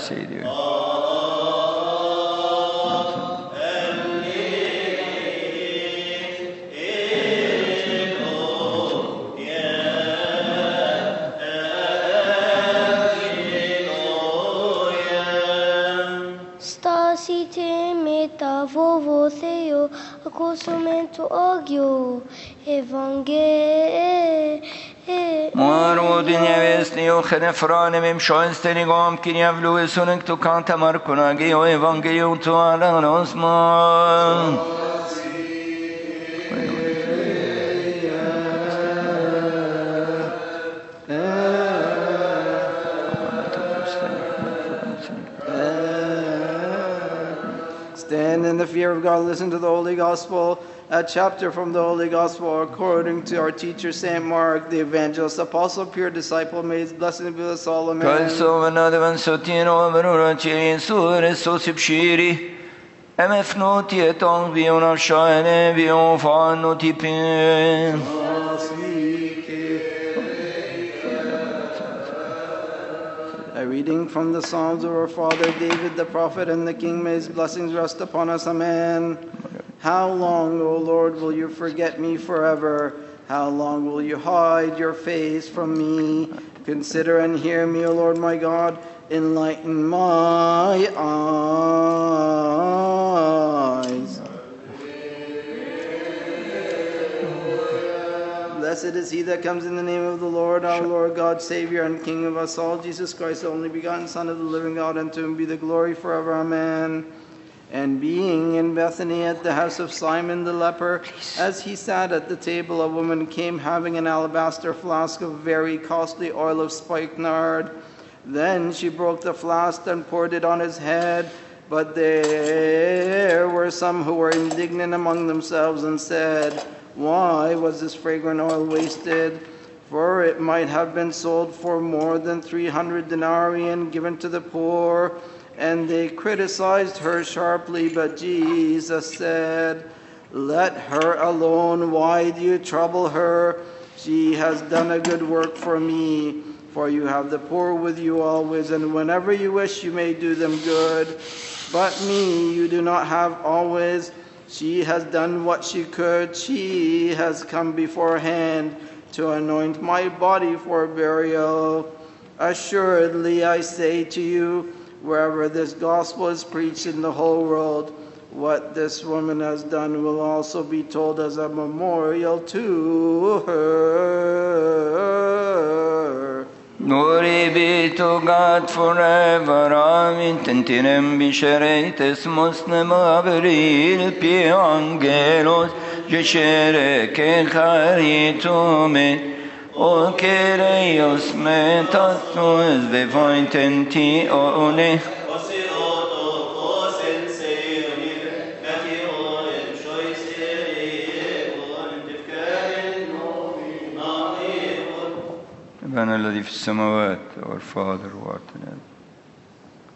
سيدي. Stasi te meta vovo theo accosumento agio evangel. Marudin nevestni och genefrane mim schönsten gom kin javlu esunek tu kanta markunagi o evangelium tu ala osman. Stand in the fear of God, listen to the Holy Gospel, a chapter from the Holy Gospel according to our teacher St. Mark, the evangelist, apostle, pure disciple, may his blessing be with us all, amen. Kalso vanadevan sotino verura ci sure sosipshiri. Emefnoti et on vion afshane vion fanno tipin. A reading from the Psalms of our father David the prophet and the king, may his blessings rest upon us, amen. How long, O Lord, will you forget me forever? How long will you hide your face from me? Consider and hear me, O Lord my God. Enlighten my eyes. Blessed is he that comes in the name of the Lord, our Lord God, Savior and King of us all, Jesus Christ, the only begotten Son of the living God, and to him be the glory forever, amen. And being in Bethany at the house of Simon the leper, as he sat at the table, a woman came having an alabaster flask of very costly oil of spikenard. Then she broke the flask and poured it on his head. But there were some who were indignant among themselves and said, "Why was this fragrant oil wasted? For it might have been sold for more than 300 denarii and given to the poor." And they criticized her sharply, but Jesus said, "Let her alone. Why do you trouble her? She has done a good work for me. For you have the poor with you always, and whenever you wish you may do them good. But me you do not have always. She has done what she could. She has come beforehand to anoint my body for burial. Assuredly I say to you, wherever this gospel is preached in the whole world, what this woman has done will also be told as a memorial to her." Glory be to God forever. Amen. Tentinem bisheretes musnem averil pi angelos geshere ke charitume o kereios metatus bevointenti one. أبانا الذي في السماوات, our Father who art in heaven.